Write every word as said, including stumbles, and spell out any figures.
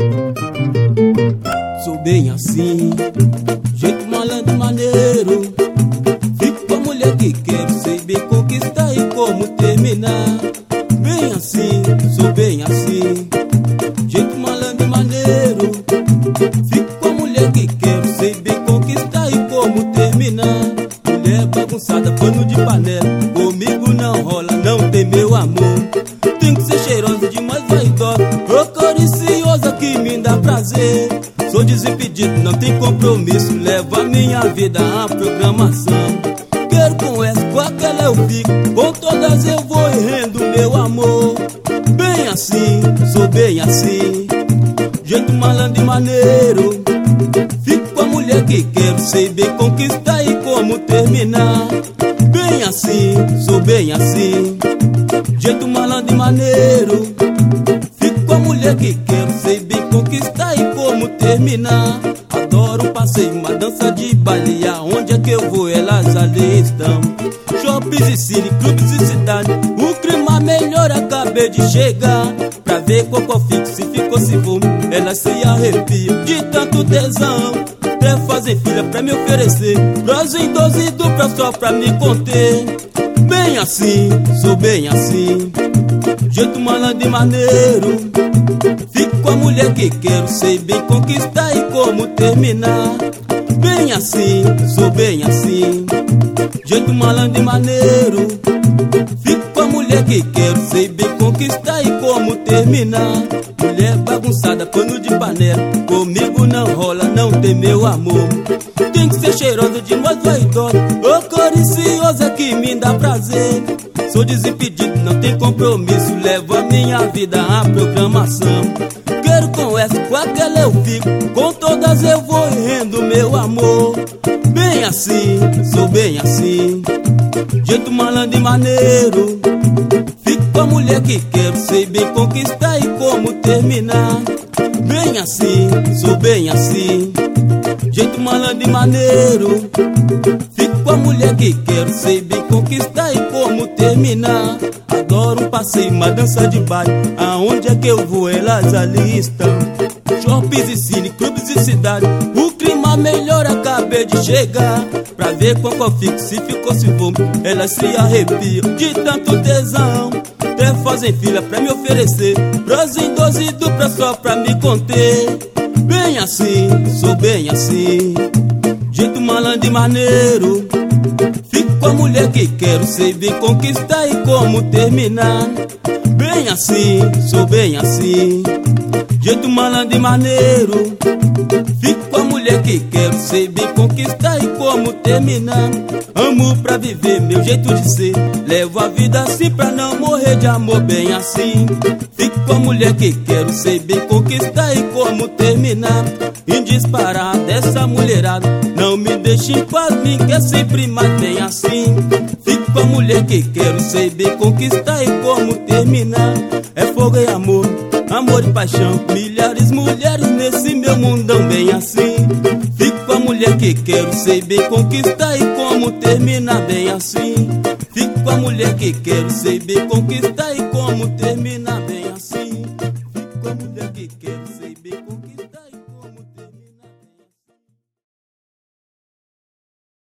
Sou bem assim, jeito malandro maneiro. Fico com a mulher que quero, sei bem conquistar e como terminar. Bem assim, sou bem assim, jeito malandro maneiro. Fico com a mulher que quero, sei bem conquistar e como terminar. Mulher bagunçada, pano de panela, comigo não rola, não tem meu amor. Tem que ser cheirosa demais, vaidosa, acariciosa que me dá prazer. Sou desimpedido, não tem compromisso, levo a minha vida à programação. Quero com essa, com aquela eu fico, com todas eu vou e rendo meu amor. Bem assim, sou bem assim, jeito malandro e maneiro. Fico com a mulher que quero, sei bem conquistar e como terminar. Bem assim, sou bem assim, jeito malandro e maneiro. Fico com a mulher que quero, sei bem conquistar e como terminar. Adoro um passeio, uma dança de baile, aonde é que eu vou, elas ali estão. Shoppings e cine, clubes e cidade, o clima melhor, acabei de chegar. Pra ver qual fico, se ficou, se vou, elas se arrepiam de tanto tesão. Até fazem filha pra me oferecer, trazem doze dupla só pra me conter. Bem assim, sou bem assim, jeito malandro e maneiro. Fico com a mulher que quero, sei bem conquistar e como terminar. Bem assim, sou bem assim, jeito malandro e maneiro. Fico com a mulher que quero, sei bem conquistar e como terminar. Mulher bagunçada, pano de panela, comigo não rola, não tem meu amor. Tem que ser cheirosa demais, vaidosa, acariciosa que me dá prazer. Sou desimpedido, não tem compromisso, levo a minha vida à programação. Quero com essa, com aquela eu fico, com todas eu vou e rendo meu amor. Bem assim, sou bem assim, jeito malandro e maneiro. Fico com a mulher que quero, sei bem conquistar e como terminar. Bem assim, sou bem assim, jeito malandro e maneiro. Fico com a mulher que quero, sei bem conquistar e como terminar. Adoro um passeio, uma dança de baile, aonde é que eu vou, elas ali estão. Shoppings e cine, clubes e cidade, o clima melhor, acabei de chegar. Pra ver qual eu fico, se ficou, se vou, elas se arrepiam de tanto tesão. Até fazem fila pra me oferecer, trazem doze duplas só pra me conter. Bem assim, sou bem assim, jeito malandro e maneiro. Fico com a mulher que quero, sei bem conquistar e como terminar. Bem assim, sou bem assim, jeito malandro e maneiro. Fico com a mulher que quero, sei bem conquistar e como terminar. Amo pra viver meu jeito de ser, levo a vida assim pra não morrer de amor. Bem assim, fico com a mulher que quero, sei bem conquistar e como terminar. Em disparar dessa mulherada, não me deixe em paz, me quer sempre mais. Bem assim, fico com a mulher que quero, sei bem conquistar e como terminar. É fogo e amor, amor e paixão, milhares mulheres nesse meu mundão. Bem assim, fico com a mulher que quero, sei bem conquistar e como terminar. Bem assim, fico com a mulher que quero, sei bem conquistar e como terminar.